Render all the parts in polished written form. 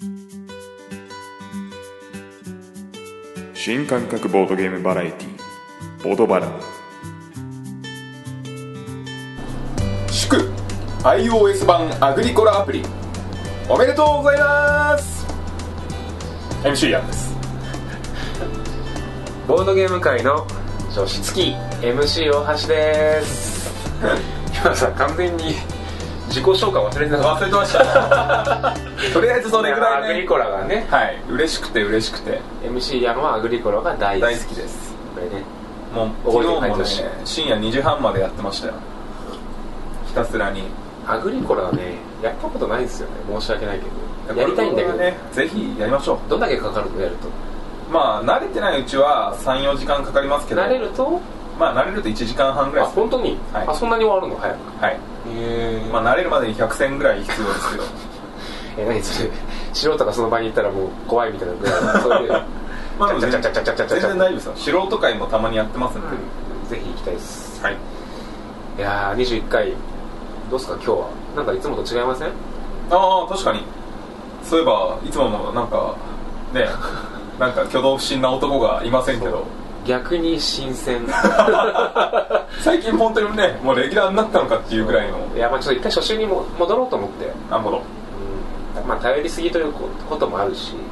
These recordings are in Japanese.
新感覚ボードゲームバラエティボードバラ。 祝 iOS 版アグリコラアプリおめでとうございます。 MC ヤンです。 ボードゲーム界の女子付き MC 大橋です今さ完全に自己紹介忘れてましたとりあえずそれぐらいね、 アグリコラがね、 はい、嬉しくて MC ヤンはアグリコラが大好きです。 これね、 もう昨日もね深夜2時半までやってましたよ、ひたすらに。 アグリコラはねやったことないんですよね、申し訳ないけど。やりたいんだけどね、ぜひやりましょう。 どんだけかかるのやると。 まあ慣れてないうちは 3,4 時間かかりますけど、 慣れると慣れると1時間半ぐらいです。 あ、本当に、 はい、 あ、そんなに終わるの早く。 はい。慣れるまでに100戦ぐらい必要ですけど何それ、素人がその場に行ったらもう怖いみたいなぐらいそういうまあでも全然大丈夫ですよ。素人会もたまにやってますんで、 ぜひ行きたいです。 はい。 いやー、21回どうすか今日は。なんかいつもと違いません？ ああ、確かに。そういえばいつものなんかねなんか挙動不審な男がいませんけど、 逆に新鮮最近本当にね、もうレギュラーになったのかっていうぐらいの。 いや、まあちょっと一回初心にも戻ろうと思って。 なるほど。 まあ頼りすぎということもあるし、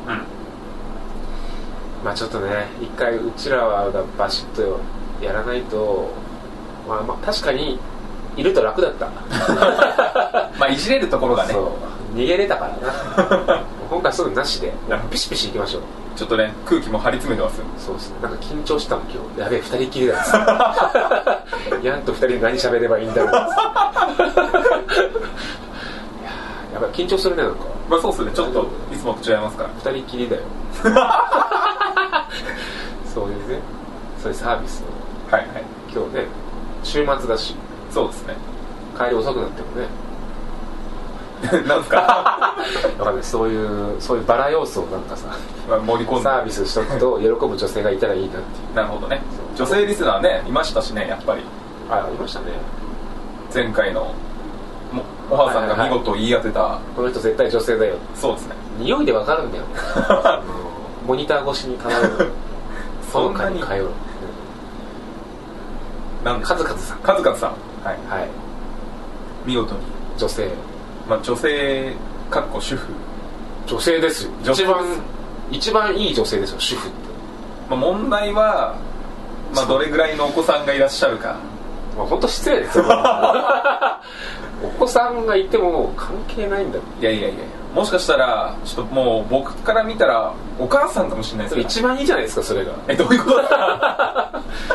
まあちょっとね、一回うちらがバシッとやらないと、まあ確かにいると楽だったまあいじれるところがね、 そう逃げれたからな今回そういうのなしでピシピシいきましょう。 ちょっとね、空気も張り詰めてますよ。 そうですね、なんか緊張したの今日。やべえ、2人きりだやんと2人で何喋ればいいんだろうやばい、緊張するね、なんか。 まあそうっすね、ちょっといつもと違いますから。 2人きりだよそういうね、そういうサービスを。 はいはい。 今日ね、週末だし。 そうですね。 帰り遅くなってもねなんすかわかんない、そういうバラ要素をなんかさ、 盛り込んでサービスしとくと喜ぶ女性がいたらいいなっていう。 なるほどね。女性リスナーね、いましたしね、やっぱり。 ありましたね。 前回のおはさんが見事言い当てた、 この人絶対女性だよ。 そうですね。 匂いでわかるんだよモニター越しに通うそんなに通うカズカズさんはい、 はい、 見事に女性、 まあ女性かっこ主婦、 女性ですよ。一番いい女性ですよ、主婦って。 まあ問題は、まあどれぐらいのお子さんがいらっしゃるか。 まあ本当失礼ですよお子さんがいても関係ないんだ。 いやもしかしたらちょっともう僕から見たらお母さんかもしれないですから。 一番いいじゃないですか、それが。 どういうことだ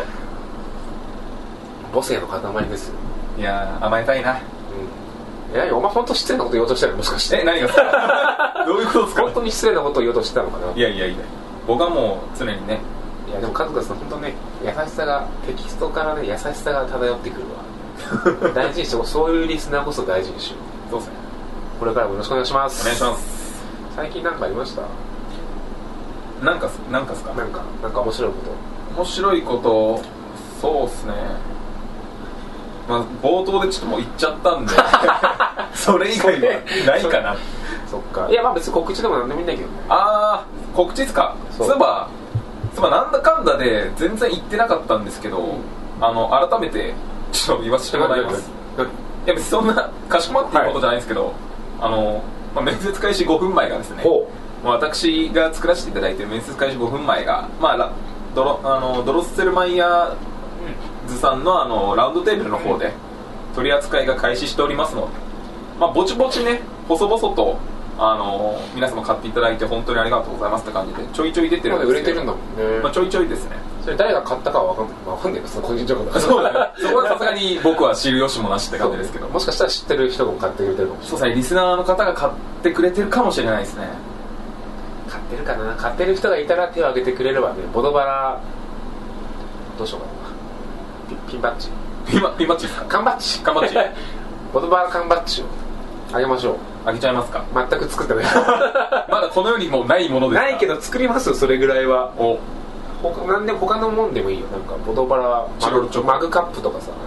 母性の塊ですよ。 いや甘えたいな。 お前本当失礼なこと言おうとしたの、もしかして。 何がどういうことですか。 本当に失礼なことを言おうとしてたのかな。 いや僕はもう常にね。 いやでもカズカズさん本当ね、優しさが、テキストからね、優しさが漂ってくるわ大事にしよう。そういうリスナーこそ大事にしよう。 そうですね。 これからもよろしくお願いします。 お願いします。 最近何かありました？ なんかっすか。 なんか面白いこと、そうっすね。まあ冒頭でちょっともう言っちゃったんでそれ以外はないかなそっか。いやまあ別に告知でも何でもいいんだけどね。 ああ、告知っすか。そういえばなんだかんだで全然言ってなかったんですけど、改めてちょっと言わせてもらいます。いや別にそんなかしこまっていることじゃないんですけど、面接開始5分前がですね、私が作らせていただいている面接開始5分前が、まあドロッセルマイヤーズさんのラウンドテーブルの方で取り扱いが開始しておりますので、まあぼちぼちね、細々と皆様買っていただいて本当にありがとうございますって感じでちょいちょい出てるんですけど、 売れてるんだもんね。 まあちょいちょいですね。 それ誰が買ったかは分かんないけど、その個人情報だから。 そうだね。そこはさすがに僕は知る由もなしって感じですけど、 もしかしたら知ってる人も買ってくれてるかもしれない。 そうですね、リスナーの方が買ってくれてるかもしれないですね。 買ってるかな。買ってる人がいたら手を挙げてくれればね、ボドバラどうしようかな、ピンバッジピンバッジですか。 缶バッジボドバラ缶バッジをあげましょう。 あげちゃいますか。 全く作ってないまだこの世にもないものですか。 ないけど作りますよ、それぐらいは。なんで他のもんでもいいよ。なんかボドバラマグカップとかさ、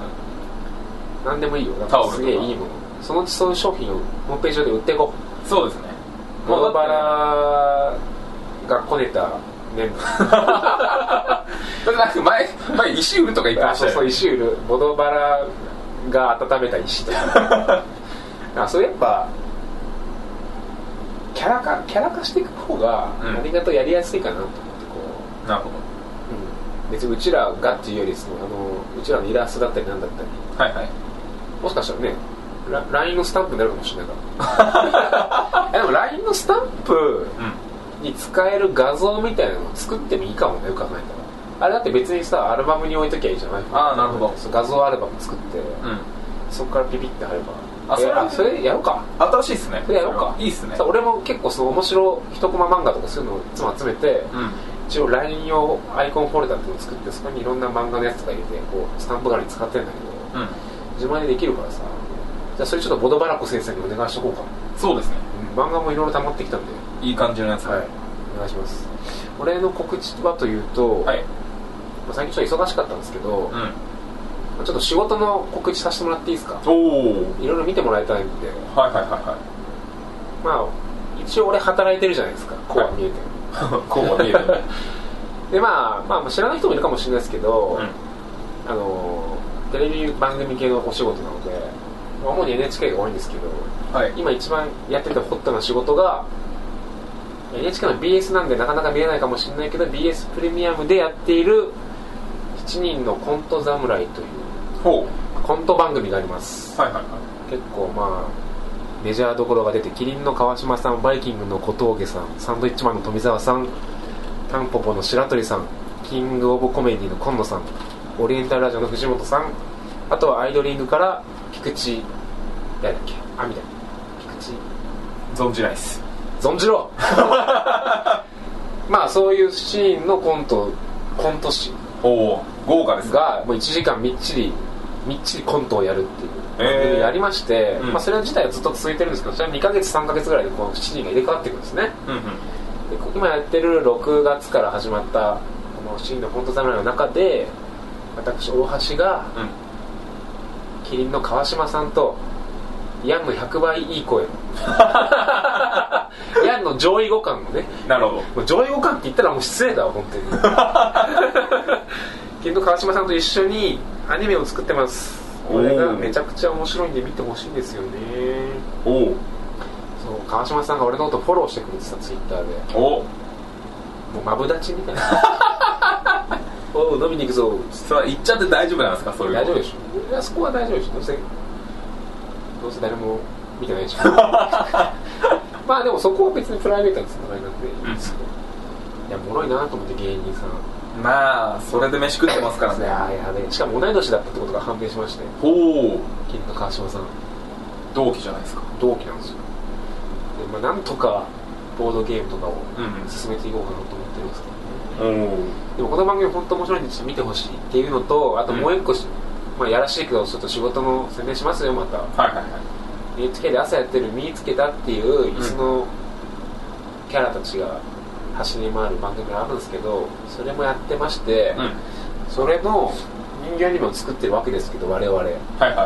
なんでもいいよ。なんかすげえいいもの、そのうちそういう商品をホームページ上で売っていこう。そうですね。 ボドバラがこねたメンバーだってなんか前石売るとか言ってましたよ。 そう石売るボドバラが温めた石とかそれやっぱキャラ化していく方が何かとやりやすいかなと思ってこう、 なるほど、 別にうちらがっていうよりうちらのイラストだったりなんだったり、 はいはい、 もしかしたらねLINE のスタンプになるかもしれないからでも LINE のスタンプに使える画像みたいなのを作ってもいいかもね、よく考えたら。あれだって別にさアルバムに置いときゃいいじゃない。 ああなるほど。 画像アルバム作って、そこからピピって貼れば。それやろうか。 新しいっすね。 それやろうか。 いいっすね。 俺も結構その面白一コマ漫画とかそういうのをいつも集めて、一応 LINE 用アイコンフォルダっていうのを作って、そこにいろんな漫画のやつとか入れてこうスタンプ代わりに使ってるんだけど、自前でできるからさ、じゃあそれちょっとボドバラコ先生にお願いしとこうか。 そうですね、 漫画もいろいろ溜まってきたんでいい感じのやつ、 はい、お願いします。俺の告知はというと、 はい、 最近ちょっと忙しかったんですけど、ちょっと仕事の告知させてもらっていいですか。いろいろ見てもらいたいんで。 はいはいはいはい。 まあ一応俺働いてるじゃないですか、こうは見えてるこうは見えてるでまあ知らない人もいるかもしれないですけど、テレビ番組系のお仕事なので主に NHK が多いんですけど、はい、今一番やっててホットな仕事が NHK の BS なんでなかなか見れないかもしれないけど BS プレミアムでやっている7人のコント侍というコント番組があります、はいはいはい、結構まあメジャーどころが出てキリンの川島さん、バイキングの小峠さん、サンドイッチマンの富澤さん、タンポポの白鳥さん、キングオブコメディの今野さん、オリエンタルラジオの藤本さん、あとはアイドリングから菊池誰だっけ、あみたいな菊池存じないっす。 存じろまあそういうシーンのコント師豪華ですがもう1時間みっちりコントをやるっていうやりまして、まあ、それ自体はずっと続いてるんですけど、それは2ヶ月3ヶ月ぐらいでこの7人が入れ替わっていくんですね、で今やってる6月から始まったこの7人のコント侍の中で私大橋が、キリンの川島さんとヤンの100倍いい声のヤンの上位互換のね、 なるほど、 もう上位互換って言ったらもう失礼だわ本当にキリンの川島さんと一緒にアニメを作ってます。これがめちゃくちゃ面白いんで見てほしいんですよね。そう川島さんが俺のことフォローしてくれてさ、ツイッターでもうマブダチみたいなおう飲みに行くぞそれは言っちゃって大丈夫なんですか。そういう大丈夫でしょ。いやそこは大丈夫でしょ。どうせ誰も見てないでしょまあでもそこは別にプライベートなつながりなんでいいですけど、いやおもろいなと思って芸人さん、 まあそれで飯食ってますからね。 やべえ、しかも同い年だったってことが判明しまして、キリンの川島さん同期じゃないですか。 同期なんですよ。で、まあ、なんとかボードゲームとかを進めていこうかなと思ってるんですけど、でもこの番組本当面白いんでちょっと見てほしいっていうのと、あともう一個、まあ、やらしいけどちょっと仕事の宣伝しますよまた。はいはいはい、NHK で朝やってる見つけたっていう椅子のキャラたちが走り回る番組があるんですけど、それもやってまして、それの人間アニメを作ってるわけですけど我々、はいはい、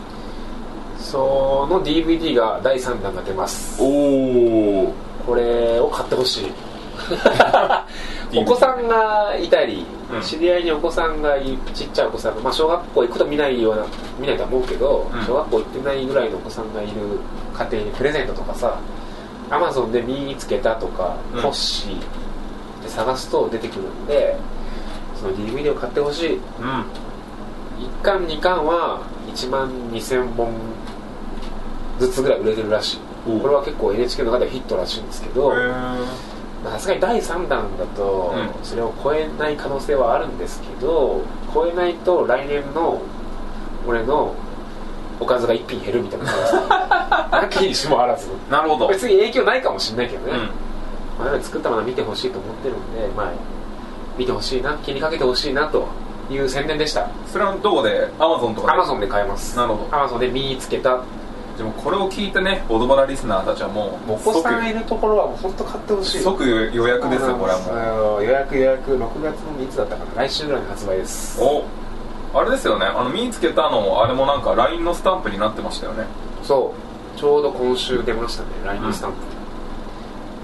その DVD が第3弾が出ます。これを買ってほしいお子さんがいたり、知り合いにお子さんがちっちゃいお子さんが、まあ、小学校行くと見ないとは思うけど、小学校行ってないぐらいのお子さんがいる家庭にプレゼントとかさ、アマゾンで見つけたとか、欲しいって探すと出てくるんで、その DVD を買ってほしい、1巻2巻は1万2000本ずつぐらい売れてるらしい。これは結構 NHK の中ではヒットらしいんですけど、さすがに第3弾だとそれを超えない可能性はあるんですけど、超えないと来年の俺のおかずが1品減るみたいな感じですなきにしもあらず。なるほど。別に影響ないかもしれないけどね、まあ、作ったもの見てほしいと思ってるんで、まあ、見てほしいな、気にかけてほしいなという宣伝でした。 それはどこで Amazon とかで Amazon で買えます。なるほど。 Amazon で見つけた。 でもこれを聞いてね、ボドバラリスナーたちはもうお子さんいるところはもう本当買ってほしい。 即予約ですよ。これはもう予約6月のいつだったかな、来週ぐらいに発売です。 あれですよね、見つけたのあれもなんか LINE のスタンプになってましたよね。 そう、ちょうど今週出ましたね、LINE のスタンプ、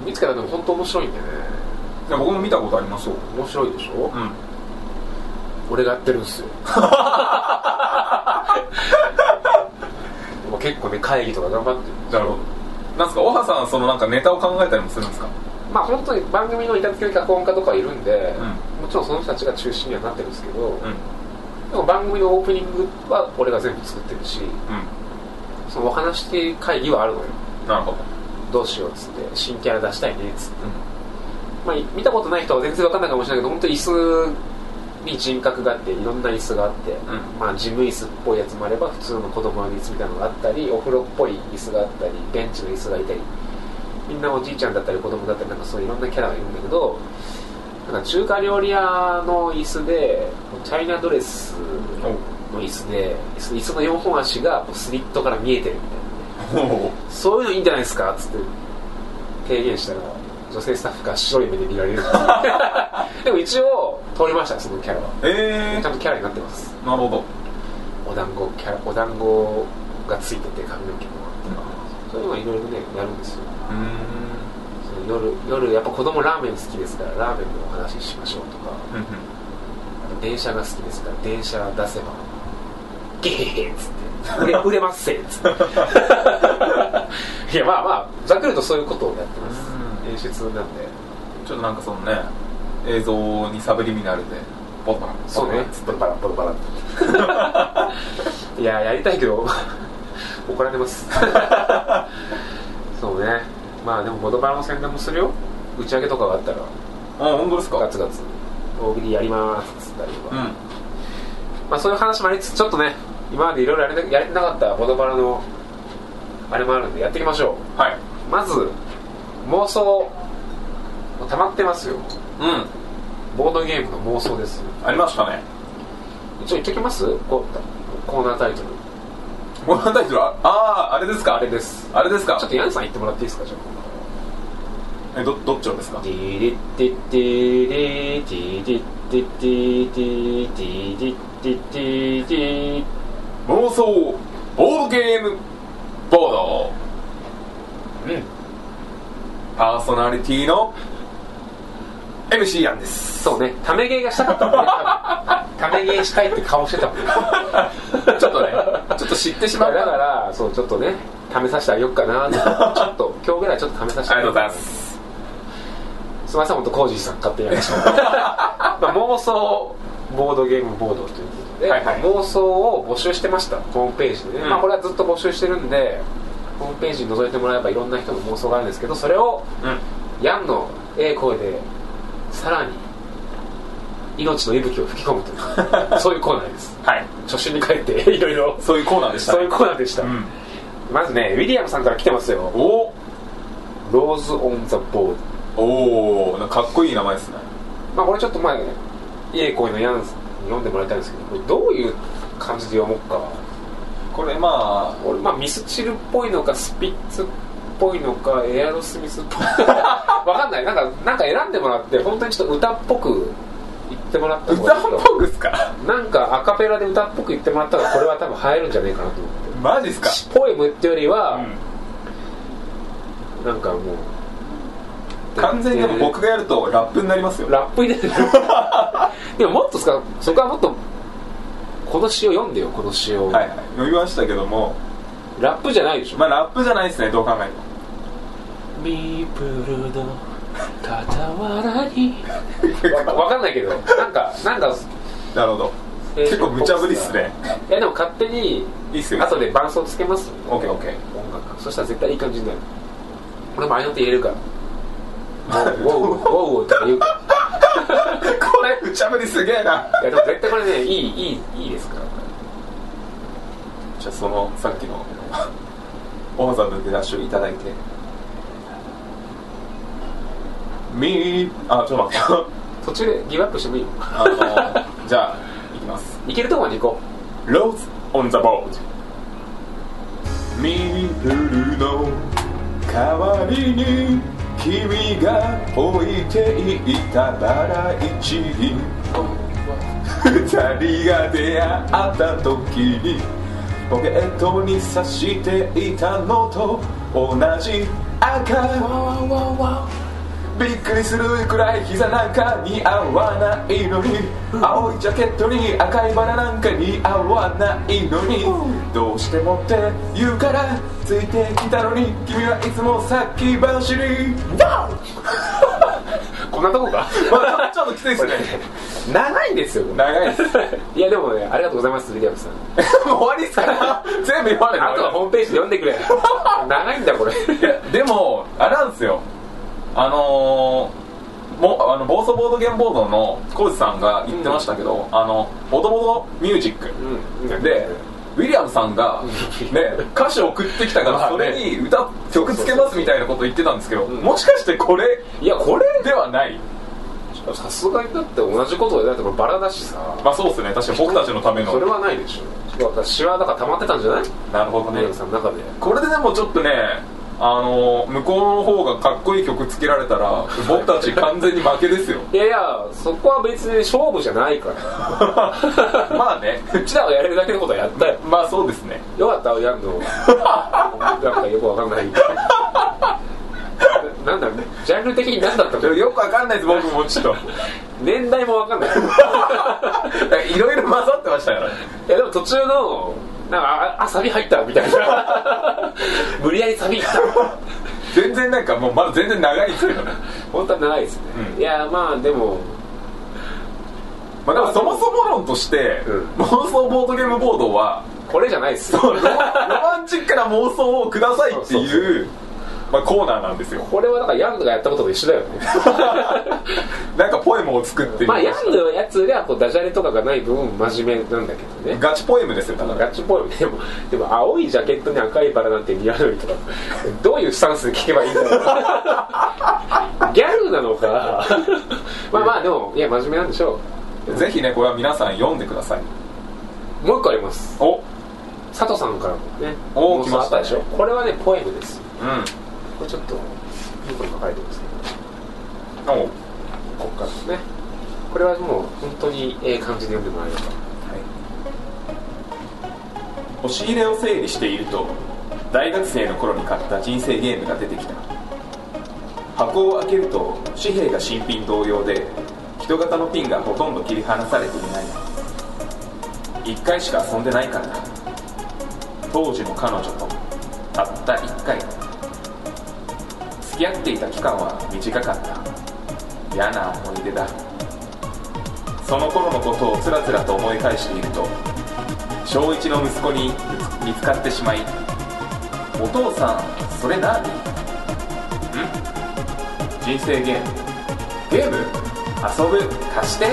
いつかでも本当面白いんだよね。 いや僕も見たことありますよ。 面白いでしょ。 うん。 俺がやってるんですよ。もう結構ね会議とか頑張ってる。 なるほど。なんですか、オハさんそのなんかネタを考えたりもするんですか？ まあ本当に番組の板付け脚本家とかいるんで、 うん、 もちろんその人たちが中心にはなってるんですけど、 うん、 でも番組のオープニングは俺が全部作ってるし、うん、そのお話し会議はあるのよ。 なるほど。どうしようっつって新キャラ出したいねっつって、まあ、見たことない人は全然分かんないかもしれないけど、本当に椅子に人格があっていろんな椅子があって、まあ、事務椅子っぽいやつもあれば普通の子供の椅子みたいなのがあったり、お風呂っぽい椅子があったり、ベンチの椅子がいたり、みんなおじいちゃんだったり子供だったり、なんかそういういろんなキャラがいるんだけど、なんか中華料理屋の椅子でチャイナドレスの椅子で椅子の4本足がスリットから見えてるみたいな、そういうのいいんじゃないですかっつって提言したら女性スタッフが白い目で見られるでも一応通りました、そのキャラは。ちゃんとキャラになってます。 なるほど。 お団子がついてて髪の毛もあって、そういうのがいろいろねやるんですよ。夜やっぱ子供ラーメン好きですからラーメンのお話ししましょうとか、あと電車が好きですから電車出せばゲヘヘっつって売れますせっつっていやまあざっくりとそういうことをやってます。演出なんでちょっとなんかそのね映像にサブリミナルでボロバラそうねボロバラいややりたいけど怒られますそうね。まあでもボドバラの宣伝もするよ。打ち上げとかがあったら。 本当ですか？ ガツガツ大喜利やりますっつったりとか、まあそういう話もありつつ、ちょっとね今までいろいろやれてなかったボドバラのあれもあるんでやっていきましょう。 はい。 まず妄想溜まってますよ。ボードゲームの妄想です。 ありましたね。 一応言っときます？コーナータイトル。 コーナータイトルあれですか？ あれです。 あれですか？ ちょっとヤンさん言ってもらっていいですか？じゃあどっちをですか？ ティリティティリティリティティティティリティティティ妄想ボードゲームボード。パーソナリティの MC やんです。 そうね、ため芸がしたかったもんね。ため芸したいって顔してたもんねちょっとねちょっと知ってしまった。 だからそうちょっとね試させてあげようかなちょっと今日ぐらいちょっと試させてあげようかな。 ありがとうございます。 すみません、本当コージーさん勝手にやりました妄想ボードゲームボードということで、妄想を募集してましたホームページでね、これはずっと募集してるんでホームページに覗いてもらえばいろんな人の妄想があるんですけど、それを、ヤンの声でさらに命の息吹を吹き込むというそういうコーナーです。初心に帰っていろいろそういうコーナーでした、 そういうコーナーでした。まずねウィリアムさんから来てますよ。ローズ・オン・ザ・ボード。 かっこいい名前ですね。 まあこれちょっと前声のヤンに読んでもらいたいんですけど、これどういう感じで読もうか。 これ俺ミスチルっぽいのかスピッツっぽいのかエアロスミスっぽいのかわかんない。なんか選んでもらって本当にちょっと歌っぽく言ってもらった方がいい。 歌っぽくですか？ なんかアカペラで歌っぽく言ってもらったらこれは多分映えるんじゃないかなと思って。 マジっすか？ ポエムってよりは、なんかもう完全にでも僕がやるとラップになりますよ。 ラップになるでももっとそこはもっとこの詩を読んでよ。この詩を読みましたけどもラップじゃないでしょ。 ラップじゃないですね、どう考えても。 ミープルの傍らにわかんないけどなんかなるほど。結構無茶ぶりっすね。 いやでも勝手にいいっすよ。 後で伴奏つけます。 オッケー。 音楽そしたら絶対いい感じになる。俺もああいうのって言えるからウォーとか言うこれ無茶ぶりすげえな。 いやでも絶対これねいいですから。 じゃあそのさっきのオハさんの出だしをいただいてちょっと待って途中でギブアップしてもいいのじゃあいきます。 いけるとこまで行こう。ローズ・オン・ザ・ボード。ミープルの代わりに君が置いていたバラ一輪二人が出会った時にポケットに刺していたのと同じ赤びっくりするくらい膝なんか似合わないのに、青いジャケットに赤いバラなんか似合わないのに、どうしてもって言うからついてきたのに、君はいつも先走り。 こんなとこかまあ、ちょっときついですね。 長いんですよ。 長いです。 いやでもね、ありがとうございます、ウィリアムさん。 もう終わりですから全部読まれる。 あとはホームページで読んでくれ。長いんだこれ。 いやでもあれなんですよ、暴走ボードゲームボードのコウジさんが言ってましたけど、ボドボドミュージック、でウィリアムさんが、ね、歌詞を送ってきたからそれに曲つけますみたいなこと言ってたんですけど、もしかしてこれではない。 さすがにだって同じことでだってバラだしさ。 まあそうですね、確かに僕たちのための。 それはないでしょ。私はだから溜まってたんじゃない。 なるほどね。 さんの中でこれででもちょっとね、向こうの方がかっこいい曲つけられたら僕たち完全に負けですよ。 いやいや、そこは別に勝負じゃないからまあね、 うちらがやれるだけのことはやったよ。 まあそうですね。 よかったやんのなんかよくわかんないなんだジャンル的に何だったのよくわかんないです。僕もちょっと年代もわかんないいろいろ混ざってましたから。 いやでも途中のなんかサビ入ったみたいな無理やりサビ入った全然なんかもうまだ全然長いですけどね。 本当は長いですね、いやまあでもまあでもそもそも論として、妄想ボードゲームボードはこれじゃないですよ。 ロマンチックな妄想をくださいっていうまあ、コーナーなんですよ。 これはだからヤングがやったことと一緒だよねなんかポエムを作ってまあヤングのやつがこうダジャレとかがない分真面目なんだけどね。 ガチポエムですよ。だからガチポエムでも青いジャケットに赤いバラなんて似合うのにとかどういうスタンスで聞けばいいんだろうギャグなのかまあでもいや真面目なんでしょう。 ぜひね、これは皆さん読んでください。 もう一個あります。 お、 佐藤さんからもね来ましたでしょ。これはねポエムです。これちょっと僕に書かれてますけど、ここからですね。これはもう本当に感じで読んでもらえれば、 押し入れを整理していると大学生の頃に買った人生ゲームが出てきた。箱を開けると紙幣が新品同様で人型のピンがほとんど切り離されていない。1回しか遊んでないからだ。当時の彼女とたった1回。付き合っていた期間は短かった。嫌な思い出だ。その頃のことをつらつらと思い返していると小1の息子に見つかってしまい、お父さんそれ何？人生ゲーム。ゲーム？遊ぶ？貸して？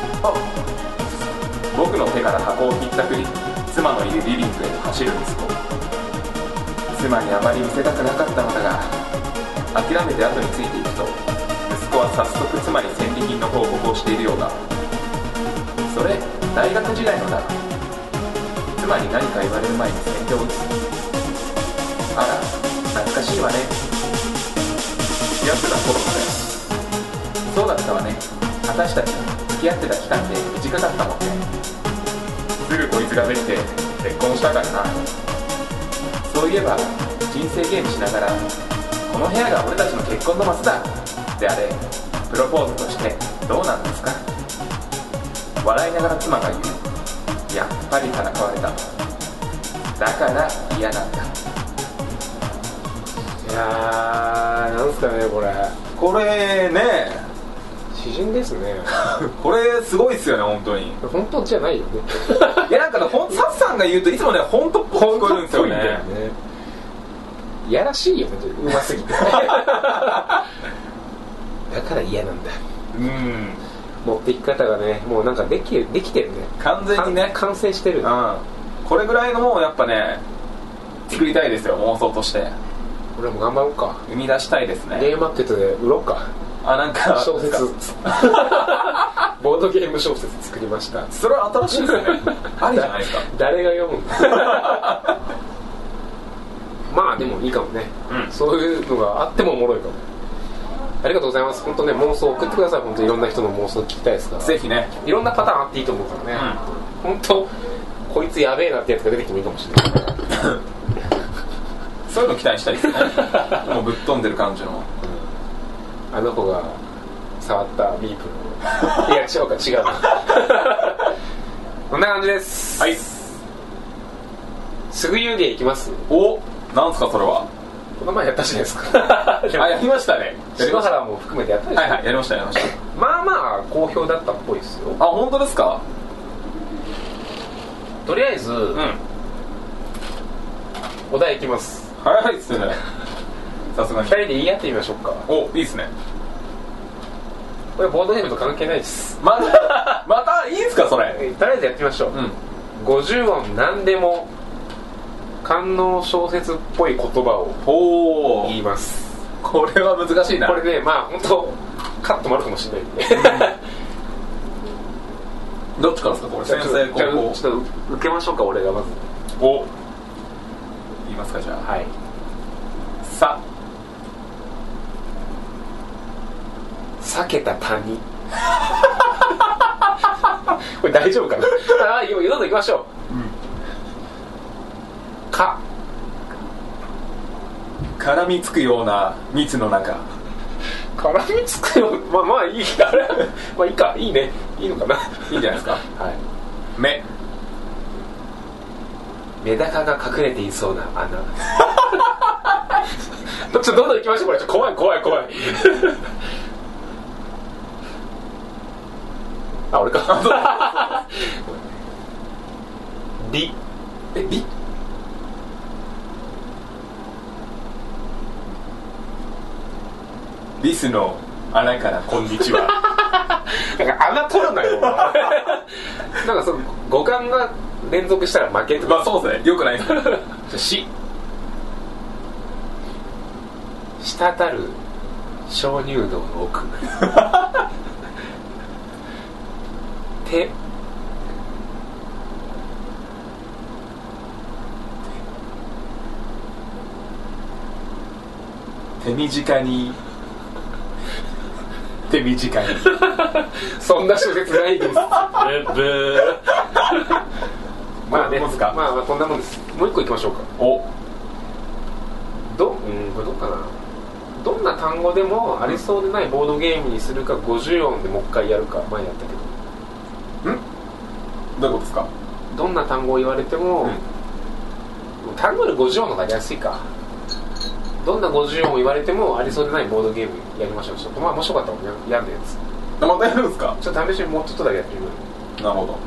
僕の手から箱をひったくり妻のいるリビングへと走る息子。妻にあまり見せたくなかったのだが諦めて後についていくと息子は早速妻に戦利品の報告をしているようだ。それ大学時代のだ。妻に何か言われる前に先手を打つ。あら懐かしいわね。付き合ってた頃だよ。そうだったわね。私たち付き合ってた期間って短かったもんね。すぐこいつができて結婚したからな。そういえば人生ゲームしながらこの部屋が俺たちの結婚のマスだであれプロポーズとしてどうなんですか。笑いながら妻が言う。やっぱりからかわれた。だから嫌なんだ。 いやーなんすかねこれね詩人ですねこれすごいっすよね本当に。 本当じゃないよねいやなんかねサッさんが言うといつもね本当っぽく聞こえるんですよね。 いやらしいよねうますぎてだから嫌なんだ。持っていき方がねもうなんかできてるね。 完全にね完成してる、 これぐらいのもうやっぱね作りたいですよ妄想として。 俺も頑張ろうか。 生み出したいですね。 ゲームマーケットで売ろうか。 なんか小説ボードゲーム小説作りました。 それは新しいですねありじゃないですか。 誰が読むんだまあでもいいかもね、そういうのがあってもおもろいかも。ありがとうございます。本当ね妄想送ってください。本当いろんな人の妄想聞きたいですから。 ぜひねいろんなパターンあっていいと思うからね、本当こいつやべえなってやつが出てきてもいいかもしれないそういうの期待したいですねもうぶっ飛んでる感じの、 あの子が触ったミープルいや違うか違うなこんな感じです。 はい、 すぐ遊芸いきます。 お、なんすかそれは。 この前やったじゃないですかあ、やりましたね。 篠原も含めてやったでしょ。 はいはい、やりましたやりました。 まあまあ好評だったっぽいですよ。 あ、本当ですか。 とりあえず、お題いきます。 早いっすねさすがに。 2人で言い合ってみましょうか。 お、いいっすね。 これボードゲームと関係ないです。 またいいんすかそれ。 とりあえずやってみましょう。50音何でも官能小説っぽい言葉を言います。 これは難しいな。 これね、まあ本当カットもあるかもしれないんでどっちからですかこれ。先生後攻。 ちょっと受けましょうか。俺がまず。 お、言いますかじゃあ。 はい。 さ、 避けた谷これ大丈夫かなああ、どんどん行きましょう。か、 絡みつくような蜜の中。 絡みつくよ。まあいいあれまあいいか、いいね、いいのかな。 いいんじゃないですか。 はい。メダカが隠れていそうな穴ちょっとどんどん行きましょう。これ怖いあ、俺かリ、 リ、リスの穴からこんにちはなんか穴取るなよなんかその五感が連続したら負けとか。 まあそうですね、よくないですし、 滴る鍾乳洞の奥手、 手短に手短にそんな小説ないですまあね、まあこんなもんです。もう一個いきましょうか。 お、 これどうかな。どんな単語でもありそうでないボードゲームにするか、50音でもう一回やるか。前やったけど。 どういうことですか。 どんな単語を言われても、単語で50音の方がやりやすいか。どんな50音を言われてもありそうでないボードゲームやりましょう。ちょっとまあ面白かったらやんのやつ。 またやるんですか。 ちょっと試しにもうちょっとだけやってみる。 なるほど。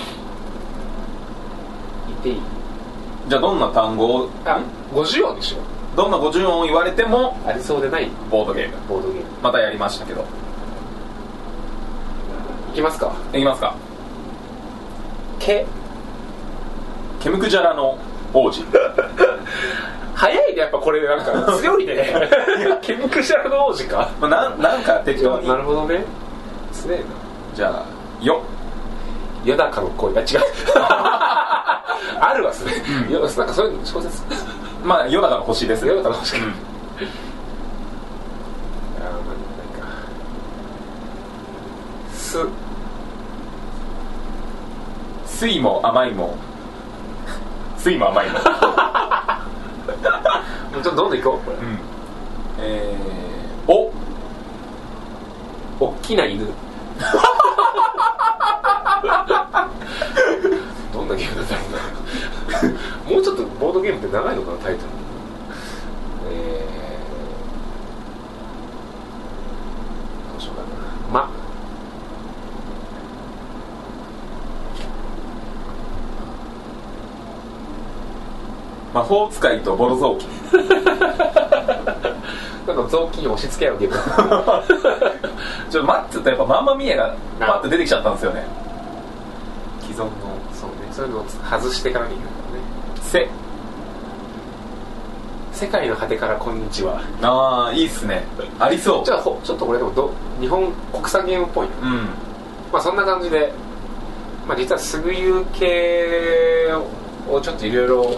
言っていい？ じゃあどんな単語を、 50音でしょ。 どんな50音を言われてもありそうでないボードゲーム。またやりましたけど。 いきますか。 いきますか。ケムクジャラの王子早いね、やっぱこれなんか強いねケムクジャラの王子か、 なんか適当に。 なるほどね、強いな。 じゃあよだかの恋、違うあるわそれ、なんかそういうの小説まあよだかの星ですね。 よだかの星か、なんか酸も甘いも酸も甘いもちょっとどんどんいこうこれ、おっきな犬どんなゲームだろうなもうちょっとボードゲームって長いのかな、タイトル。どうしようかな。 魔法使いとボロ雑巾なんか雑巾を押し付け合うゲームちょっと待ってたらやっぱマンマミエがパッと出てきちゃったんですよね。既存のそういうのを外していかなきゃいけないからね。世界の果てからこんにちは。 ああ、いいっすね、ありそう。 じゃあちょっとこれでも日本国産ゲームっぽいな。まあそんな感じで、まあ実はすぐ言う系をちょっといろいろ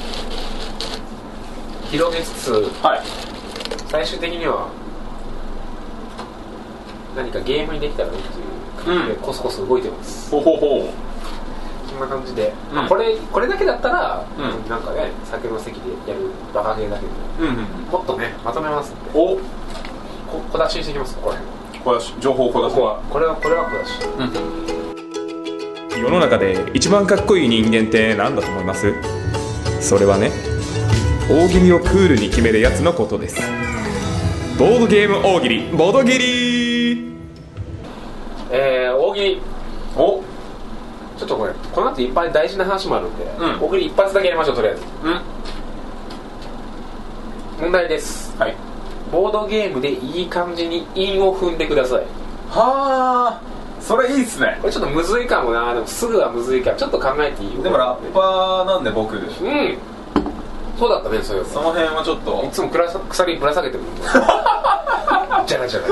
広げつつ、最終的には何かゲームにできたらいいっていう感じでコスコス動いてます。 ほほほ。 そんな感じで、まあ、これだけだったら、なんかね、酒の席でやるバカゲーだけど、もっとねまとめますんで、こ小出しにしていきます。これ情報小出しはこれは小出し、 世の中で一番かっこいい人間って何だと思います？それはね、大喜利をクールに決めるやつのことです。ボードゲーム大喜利、ボドギリ。 大喜利、 お、 ちょっとこの後いっぱい大事な話もあるんで、大喜利一発だけやりましょう。とりあえず、問題です。 はい。 ボードゲームでいい感じに韻を踏んでください。 はあ、それいいっすね。 これちょっとむずいかもな。でもすぐはむずいからちょっと考えていいよ。 でもラッパーなんで僕、 そうだったね。その辺はちょっといつも鎖ぶら下げてるもんね。じゃらじゃら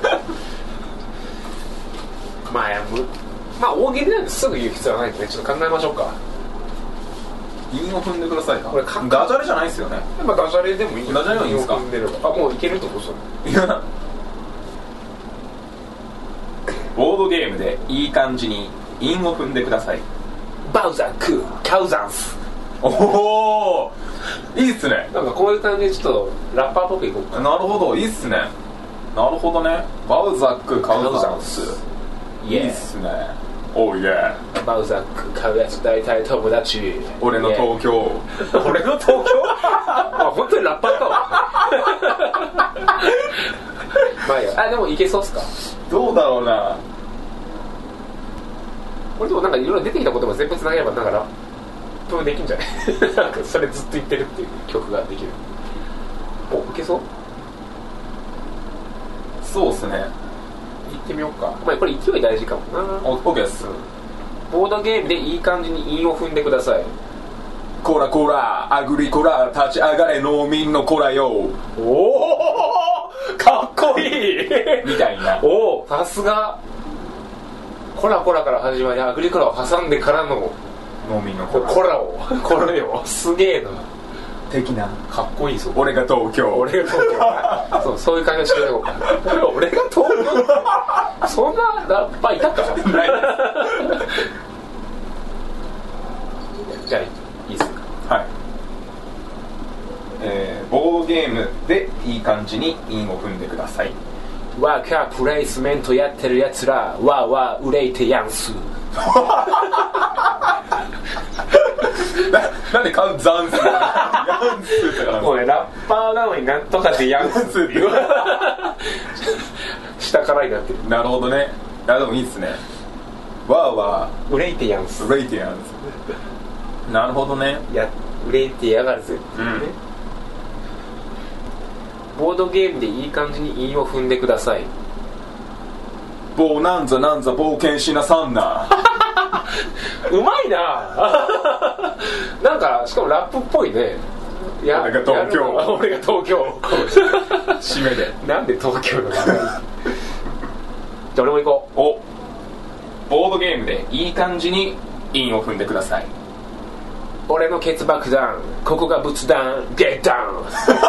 まあ大喜利なんですぐ言う必要はないんで、ね、ちょっと考えましょうか。 韻を踏んでくださいか。 これダジャレじゃないですよね。 まあダジャレでもいい。 ダジャレでもいいんですか？ 韻を踏んでればもういけるってこと？ いや、ボードゲームでいい感じに韻を踏んでください。 バウザークカウザンス。 おお、いいっすね。 なんかこういう感じでちょっとラッパーっぽくいこうか。 なるほど、いいっすね。なるほどね。バウザックカウザンス、いいっすね。おーイェー。 バウザック買うやつ大体友達。 俺の東京。 俺の東京。あ、本当にラッパーかわ。まあいいや。でもいけそうっすか？ どうだろうな。 これでもなんかいろいろ出てきた言葉全部つなげればなんかラップできんじゃないなんかそれずっと言ってるっていう曲ができる。お、いけそう？ そうっすね。 行ってみようか。まあこれ勢い大事かもな。 オッケーです。 ボードゲームでいい感じに韻を踏んでください。 コラコラアグリコラ立ち上がれ農民のコラよ。 おお、かっこいいみたいな。 おお、さすが。コラコラから始まりアグリコラを挟んでからの農民のコラをこれよ、すげえな。 的な。 かっこいいぞ。 俺が東京。 俺が東京。そういう感じにしてようか。俺が東京。そんなラッパーいたか？ない。じゃあいいっすか。 はい。ボードゲームでいい感じに韻を踏んでください。 ワーカープレイスメントやってるやつらわーわー憂いてやんす。 なんでカウザンスヤンスとか。 もうね、ラッパーなのになんとかでヤンスっていう下からになってる。 なるほどね。いやでもいいっすね。わーわー憂いてやんす。 憂いてやんす。なるほどね。 憂いてやがるぜっていうね。ボードゲームでいい感じに韻を踏んでください。 ボーなんざなんざ冒険しなさんな。 うまいな。なんかしかもラップっぽいね。 俺が東京。 俺が東京。 締めで。 なんで東京の名前。じゃあ俺も行こう。 お、ボードゲームでいい感じに韻を踏んでください。 俺のケツ爆弾、ここが仏壇、ゲッダウン。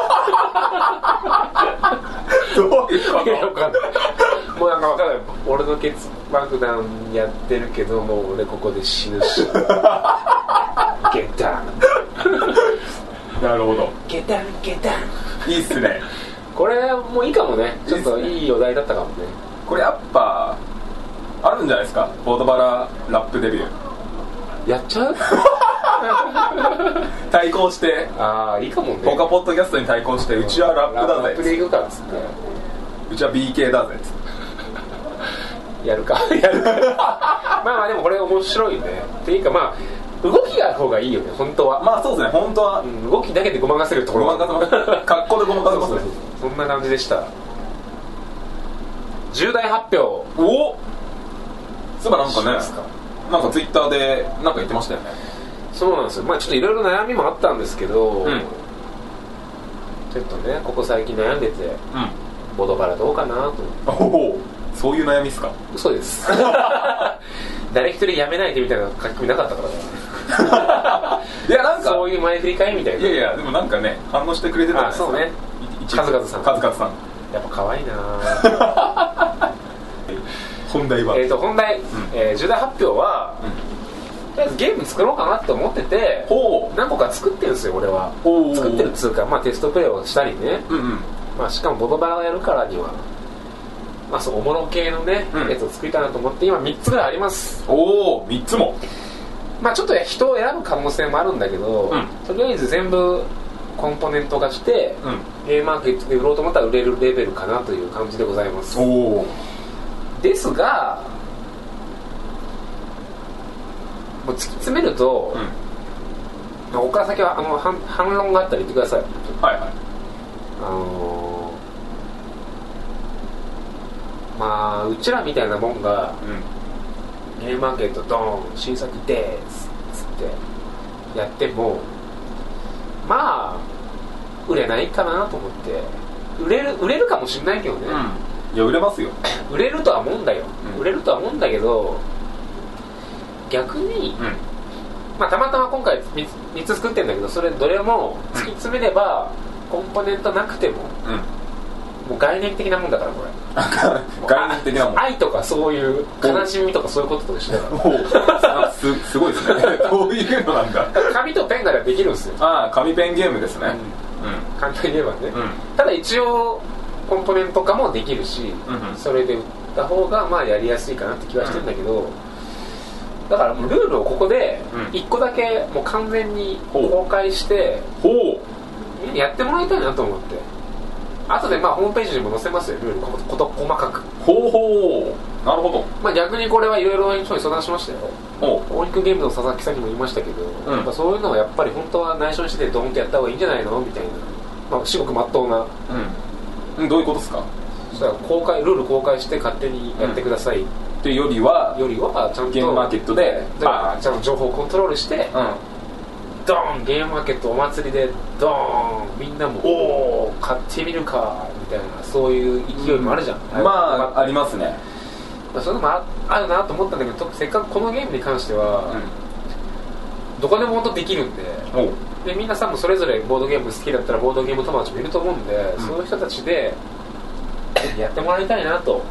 どういうこと？ もうなんか分かんない。俺のケツ爆弾やってるけどもう俺ここで死ぬし。ゲッダウン。 なるほど。 ゲッダウンゲッダウン。 いいっすね。 これもういいかもね。ちょっといいお題だったかもね。 これやっぱあるんじゃないですか。ボードバララップデビュー。 やっちゃう？ 対抗して。 ああ、いいかもね。 他ポッドキャストに対抗して、うちはラップだぜ。 ラップでいくかっつって。 うちは BK だぜっつって。 やるか。やるか。まあまあでもこれ面白いね。っていうかまあ動きがある方がいいよね本当は。 まあそうですね本当は、 動きだけでごまかせるところ。 ごまかせます。格好でごまかせますね。 そんな感じでした。重大発表。 おっ、そういえばなんかね、なんかツイッターでなんか言ってましたよね。 そうなんですよ。まあちょっといろいろ悩みもあったんですけど、ちょっとねここ最近悩んでて、ボドバラどうかなと。 おお、そういう悩みっすか？ 嘘です。誰一人やめないでみたいな書き込みなかったからね。 いやなんかそういう前振り会みたいな。 いやいやでもなんかね反応してくれてたんですよ。 そうね。数々さんやっぱ可愛いな。 本題は本題、重大発表は、とりあえずゲーム作ろうかなって思ってて、何個か作ってるんですよ俺は。作ってるっつうか、まあテストプレイをしたりね、 まあ、しかもボドバラをやるからには、まあ、そのおもろ系のね、やつを作りたいなと思って今3つぐらいあります。 おお、3つも。 まあちょっと人を選ぶ可能性もあるんだけど、とりあえず全部コンポーネント化して、ゲームマーケットで売ろうと思ったら売れるレベルかなという感じでございます。 おですがもう突き詰めると、ここから先は反論があったら言ってください。 はいはい。 まあうちらみたいなもんが、ゲームマーケットドーン新作ですつってやってもまあ売れないかなと思って。売れるかもしれないけどね、 いや売れますよ。 売れるとは思うんだよ、売れるとは思うんだけど逆に、まあたまたま今回 3つ作ってるんだけどそれどれも突き詰めれば、コンポーネントなくても、もう概念的なもんだからこれ概念的なもん。 愛とかそういう悲しみとかそういうことと一緒だからすごいですねどういうのなんだ。 紙とペンならできるんですよ。 紙ペンゲームですね。 簡単に言えばね、ただ一応コンポーネント化もできるし、それで売った方がまあやりやすいかなって気はしてるんだけど、だからもうルールをここで1個だけもう完全に公開してみんなやってもらいたいなと思って。あとでまあホームページにも載せますよ、ルールこと細かく。 なるほど。 まあ逆にこれはいろいろ人に相談しましたよ。オリックゲームの佐々木さんにも言いましたけど、やっぱそういうのはやっぱり本当は内緒にしてドーンとやった方がいいんじゃないのみたいな、まあ至極真っ当な、 どういうことですか。 そしたらルール公開して勝手にやってください、 っていうよりはちゃんとゲームマーケットでちゃんと情報をコントロールして、ドーンゲームマーケットお祭りでドーンみんなもおー買ってみるかみたいな、そういう勢いもあるじゃん、 まあありますね。 そういうのもあるなと思ったんだけど、せっかくこのゲームに関しては、どこでも本当できるんで、で皆さんもそれぞれボードゲーム好きだったらボードゲーム友達もいると思うんで、そういう人たちでやってもらいたいなと。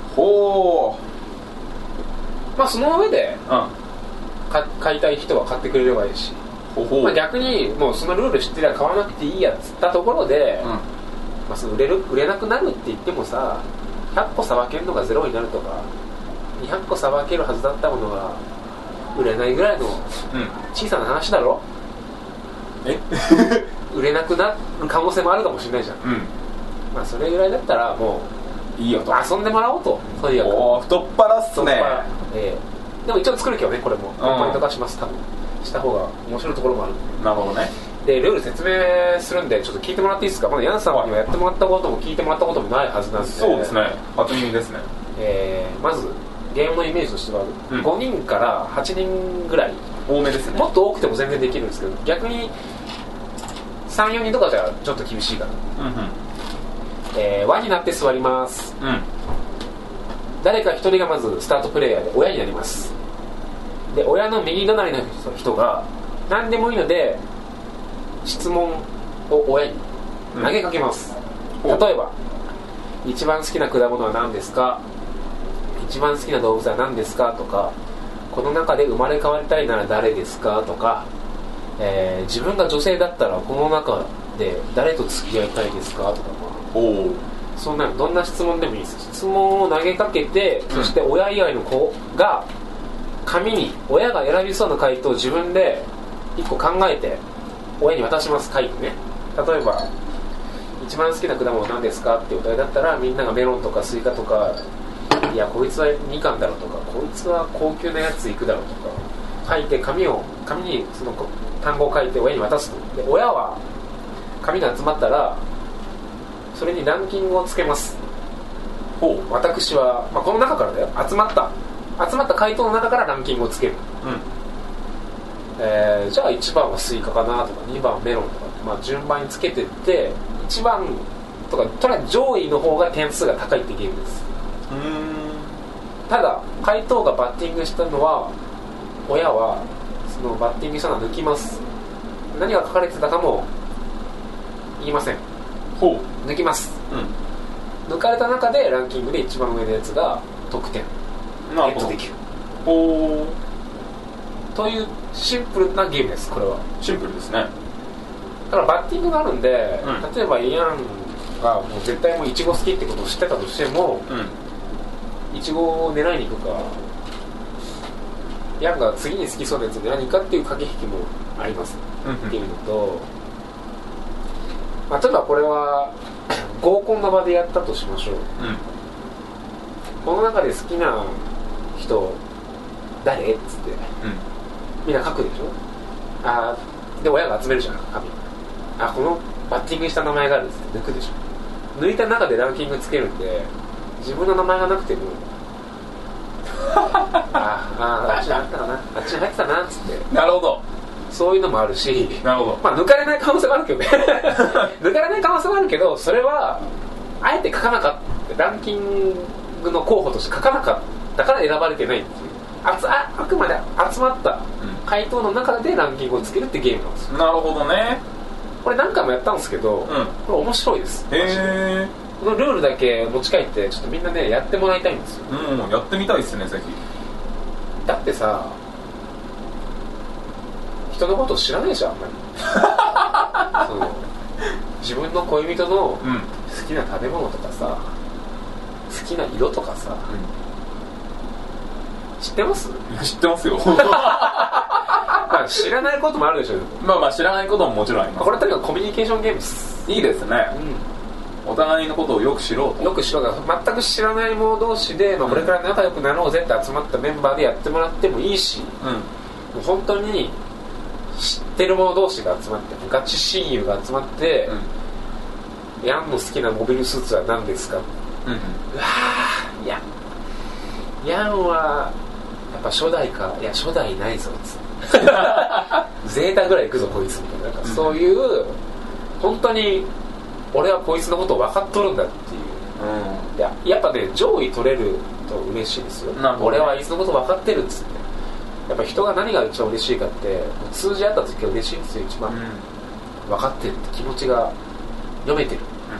まあその上で、買いたい人は買ってくれればいいし、まあ、逆にもうそのルール知ってりゃ買わなくていいやっつったところで、まあ、その売れなくなるって言ってもさ、100個さばけるのがゼロになるとか200個さばけるはずだったものが売れないぐらいの小さな話だろ。売れなくなる可能性もあるかもしれないじゃん、まあそれぐらいだったらもういいよと、遊んでもらおうと。とにかく太っ腹っすね。 でも一応作るけどね、これもコンポーネント化します。多分した方が面白いところもある。 なるほどね。 でルール説明するんでちょっと聞いてもらっていいですか。まだヤンさんにはやってもらったことも聞いてもらったこともないはずなんで。 そうですね、初耳ですね。 まずゲームのイメージとしては、5人から8人ぐらい、 多めですね。もっと多くても全然できるんですけど、逆に 3,4 人とかじゃちょっと厳しいかな。輪になって座ります、誰か1人がまずスタートプレイヤーで親になります。で親の右隣の人が何でもいいので質問を親に投げかけます、例えば一番好きな果物は何ですか、一番好きな動物は何ですかとか、この中で生まれ変わりたいなら誰ですかとか、自分が女性だったらこの中で誰と付き合いたいですかとか、そんなどんな質問でもいいです。質問を投げかけて、そして親以外の子が紙に親が選びそうな回答を自分で1個考えて親に渡します。書いてね。例えば一番好きな果物は何ですかっていうお題だったら、みんながメロンとかスイカとか、いやこいつはみかんだろうとか、こいつは高級なやついくだろうとか書いて、紙にその単語を書いて親に渡すと。で親は紙が集まったらそれにランキングをつけます。私は、この中からだよ、集まった回答の中からランキングをつける、じゃあ1番はスイカかなとか、2番はメロンとか、順番につけていって、1番とかとりあえず上位の方が点数が高いってゲームです。ただ回答がバッティングしたのは、親はそのバッティングしたのは抜きます。何が書かれてたかも言いません。抜きます、抜かれた中でランキングで一番上のやつが得点ゲットできるというシンプルなゲームです。これはシンプルですね。 だからバッティングがあるんで、例えばイアンがもう絶対もうイチゴ好きってことを知ってたとしても、イチゴを狙いに行くかヤンが次に好きそうなやつで何かっていう駆け引きもありますっていうのと、まあ、例えばこれは合コンの場でやったとしましょう、この中で好きな人誰っつって、みんな書くでしょ。で親が集めるじゃん紙。このバッティングした名前があるっつって抜くでしょ。抜いた中でランキングつけるんで自分の名前がなくてもあっちにあったかな、あっちに入ってたなっつって。 なるほど。 そういうのもあるし、 なるほど。 まあ抜かれない可能性もあるけどね抜かれない可能性もあるけど、それはあえて書かなかった、ランキングの候補として書かなかったから選ばれてないっていう、あくまで集まった回答の中でランキングをつけるってゲームなんですよ。 なるほどね。 これ何回もやったんですけど、これ面白いです。このルールだけ持ち帰ってちょっとみんなねやってもらいたいんですよ。 やってみたいですね、ぜひ。 だってさ、人のことを知らないでしょ、あんまりそう自分の恋人の好きな食べ物とかさ、好きな色とかさ、知ってます？ 知ってますよ知らないこともあるでしょ。 まあ知らないことももちろんあります。 これとにかくコミュニケーションゲームです。 いいですね、お互いのことをよく知ろうと。 よく知ろうが、全く知らない者同士で、これから仲良くなろうぜって集まったメンバーでやってもらってもいいし、もう本当に知ってる者同士が集まって、ガチ親友が集まって、ヤンの好きなモビルスーツは何ですか、ヤンはやっぱ初代か、いや初代ないぞっつってゼータぐらい行くぞこいつみたいな、なんかそういう本当に俺はこいつのことを分かっとるんだっていう、やっぱね上位取れると嬉しいですよ。俺はいつのこと分かってるっつって、やっぱ人が何が一番嬉しいかって、数字あった時は嬉しいんですよ。一番分かってるって気持ちが読めてる、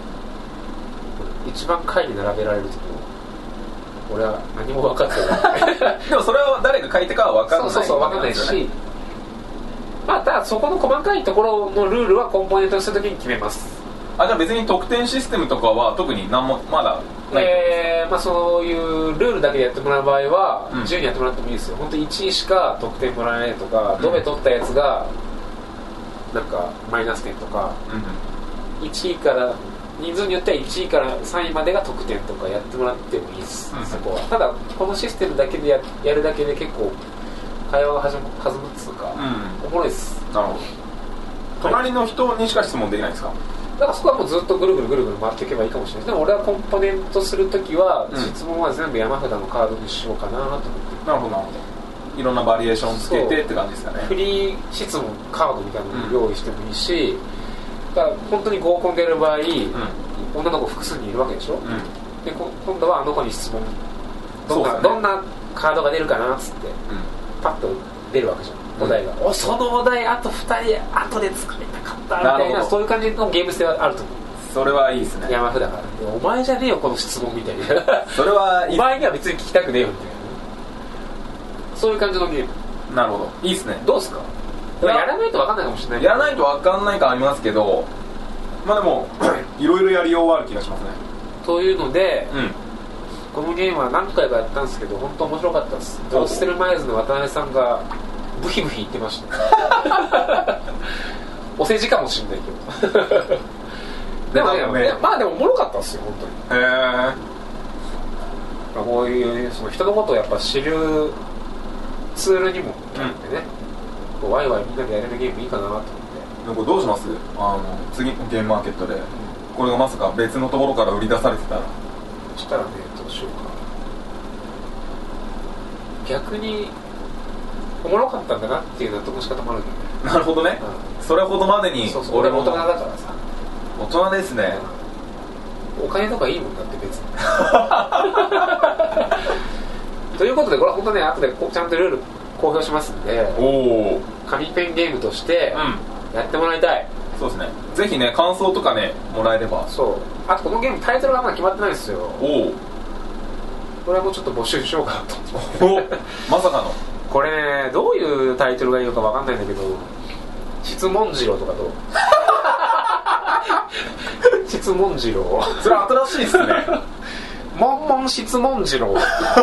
一番下位に並べられる時も俺は何も分かってないでもそれは誰が書いてかは分かんない。 そう分かんないし、まあただそこの細かいところのルールはコンポーネントにするときに決めます。 じゃあ別に得点システムとかは特に何もまだない。 まあそういうルールだけでやってもらう場合は自由にやってもらってもいいですよ。本当に1位しか得点もらえないとか、ドベ取ったやつがなんかマイナス点とか、1位から人数によっては1位から3位までが得点とかやってもらってもいいです、そこは。ただこのシステムだけでやるだけで結構会話が弾むっつうか、おもろいです。 なるほど。隣の人にしか質問できないんですか？ だからそこはもうずっとぐるぐる回っていけばいいかもしれない。でも俺はコンポーネントするときは、質問は全部山札のカードにしようかなと思って。 なるほどなるほど。いろんなバリエーションつけてって感じですかね。 フリー質問カードみたいなのを用意してもいいし、だから本当に合コンでやる場合、女の子複数にいるわけでしょ、で今度はあの子に質問、どんなカードが出るかなっつって、パッと出るわけじゃん、お題が。そのお題あと2人後で作りたかったみたいな、そういう感じのゲーム性はあると思う。 それはいいですね。 山札からお前じゃねえよこの質問みたいなそれはいい。 お前には別に聞きたくねえよみたいな、そういう感じのゲーム。 なるほど、いいですね。 どうですか？やらないと分かんないかもしれない。 やらないと分かんない感ありますけど、まあでもいろいろやりようはある気がしますね。 というので、このゲームは何回かやったんですけど本当面白かったです。ドロッセルマイズの渡辺さんがブヒブヒ言ってましたお世辞かもしれないけどでもね、まあでもおもろかったですよ本当に。こういうその人のことをやっぱ知るツールにもなってね、ワイワイみんなでやれるゲームいいかなと思って。 でもこれどうします？次のゲームマーケットでこれがまさか別のところから売り出されてたら。 そしたらね、どうしようか。逆におもろかったんだなっていう納得の仕方もあるけどね。 なるほどね、それほどまでに。 そう俺も大人だからさ。 大人ですね、 お金とかいいもんだって別にということでこれは本当ね、後でちゃんとルール公表しますんで、紙ペンゲームとしてやってもらいたい。 そうですね、ぜひね感想とかねもらえれば。 そう、あとこのゲームタイトルがまだ決まってないんですよ。これはもうちょっと募集しようかなとまさかのこれね、どういうタイトルがいいのか分かんないんだけど、質問次郎とかどう質質問次郎それ新しいですねモンモン質問次郎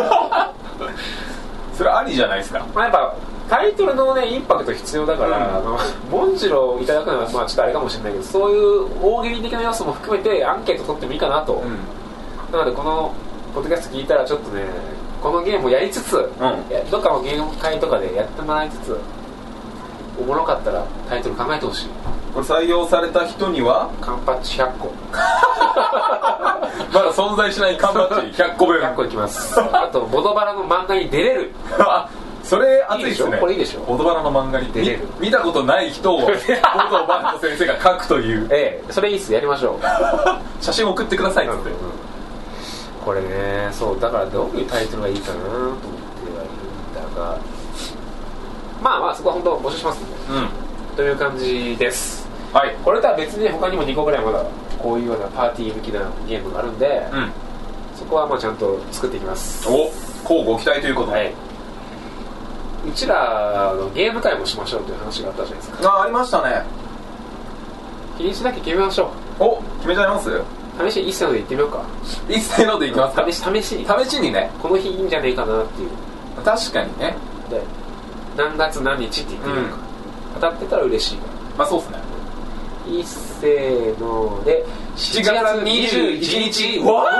それありじゃないですか。 まあやっぱタイトルのねインパクト必要だから、モンジロをいただくのはまあちょっとあれかもしれないけど、そういう大喜利的な要素も含めてアンケート取ってもいいかなと、なのでこのポッドキャスト聞いたらちょっとねこのゲームをやりつつ、どっかのゲーム会とかでやってもらいつつ、おもろかったらタイトル考えてほしい。 これ採用された人にはカンパッチ100個まだ存在しない缶バッジ100個分 100個いきますあとボドバラの漫画に出れるそれ熱いですね。 これいいでしょ。 ボドバラの漫画に出れる。見たことない人をボドバラの先生が描くというそれいいっす、やりましょう写真送ってくださいっつって、 これね、そうだからどういうタイトルがいいかなと思ってはいるんだが、まあそこは本当募集しますんで、という感じです。はい、これとは別に他にも2個ぐらいまだこういうようなパーティー向きなゲームがあるんで、そこはまあちゃんと作っていきます。 お、こうご期待ということで、 うちらのゲーム会もしましょうという話があったじゃないですか。 ありましたね。 日にちだけ決めましょう。 お、決めちゃいます？ 試しに一斉ので行ってみようか。 一斉ので行きますか。試しにね、 この日いいんじゃねえかなっていう。 確かにね。 で何月何日って言ってみようか、当たってたら嬉しいから。 まあそうっすね。 一斉ので7月21日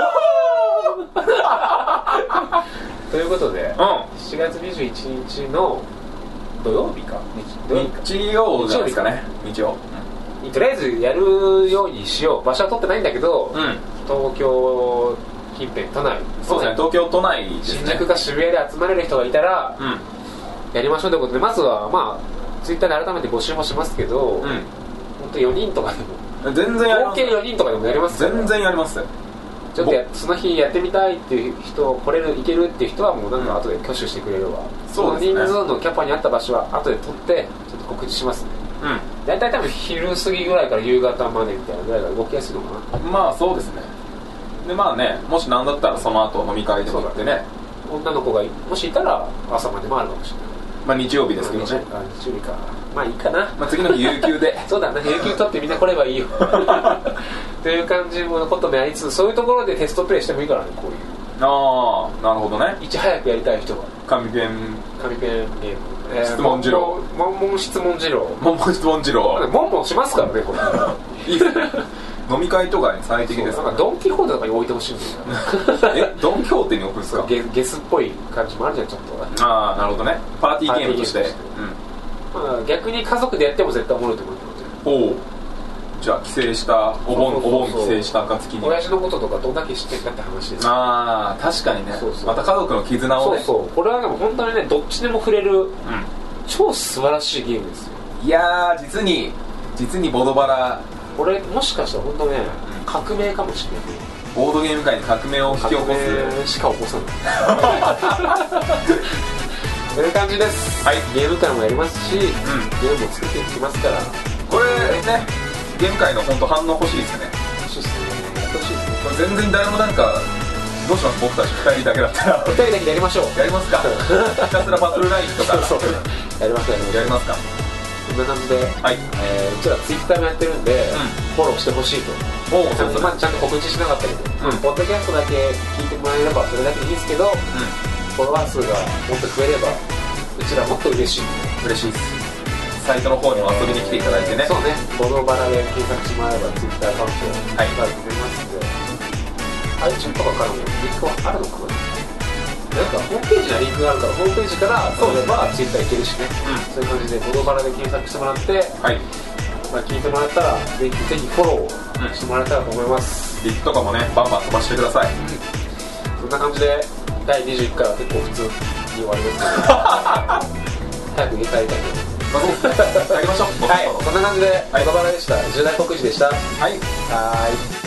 ということで、7月21日の土曜日か日曜じゃないですかね。日曜、 とりあえずやるようにしよう。場所は取ってないんだけど、東京近辺、都内、 そうですね、東京都内ですね。 新宿か渋谷で集まれる人がいたら、やりましょうということで、まずはまあツイッターで改めて募集もしますけど、本当4人とかでも全然やります。 合計4人とかでもやりますから。 全然やります。 ちょっとその日やってみたいっていう人、来れるいけるっていう人はもうなんか後で挙手してくれれば、その人数のキャパにあった場所は後で取ってちょっと告知しますね。大体多分昼過ぎぐらいから夕方までみたいなぐらいが動きやすいのかな。 まあそうですね。でまあね、もしなんだったらその後飲み会とかってね、 女の子がもしいたら朝までもあるかもしれない。 まあ日曜日ですけどね。 日曜日か。まあいいかな。 まあ次の日有給で。 そうだね、有給取ってみんな来ればいいよ。という感じのこともやりつつ、そういうところでテストプレイしてもいいからね、こういう。 ああ、なるほどね。 いち早くやりたい人は。 紙ペンゲーム。 質問次郎。 モンモン質問次郎。 モンモン質問次郎。 モンモンしますからね、これ。いいですね。 飲み会とかに最適です。 なんかドンキホーテとかに置いてほしいんだよ。 ドンキホーテに置くんですか？ ゲスっぽい感じもあるじゃん、ちょっと。 ああ、なるほどね。パーティーゲームとして。 まあ逆に家族でやっても絶対おもろいと思うので。 おお。じゃあ帰省したお盆帰省した暁に親父のこととかどんだけ知ってんだって話です。 ああ、確かにね。また家族の絆をね。 そうこれはでも本当にね、どっちでも触れる超素晴らしいゲームですよ。 いやー、実にボドバラ、 これもしかしたら本当ね、革命かもしれない。 ボードゲーム界に革命を引き起こすしか起こさないという感じです。ゲーム会もやりますし、ゲームも作っていきますから。 これね、ゲーム界の本当反応欲しいですね。 欲しいですね。やってほしいですね。 これ全然誰もなんかどうします？僕たち2人だけだったら 2人だけでやりましょう。 やりますか。ひたすらバトルラインとかやりますか。こんな感じで、うちらツイッターもやってるんで、フォローしてほしいと。まあちゃんと告知しなかったけど、ポッドキャストだけ聞いてもらえればそれだけでいいですけど、フォロワー数がもっと増えればうちらもっと嬉しいです。サイトの方にも遊びに来ていただいてね。そうね、ボドバラで検索してもらえばツイッターアカウントがあると思いますので、iTunes とかからもリンクはあるのかな。なんかホームページにはリンクがあるから、ホームページからそうればツイッターいけるしね、そういう感じでボドバラで検索してもらって、聞いてもらったらぜひフォローしてもらえたらと思います。リンクとかもね、バンバン飛ばしてください。そんな感じで第21回は結構普通に終わりますので早く家帰りたいと思います。帰りましょう。そんな感じでボドバラでした。重大告知でした。はい。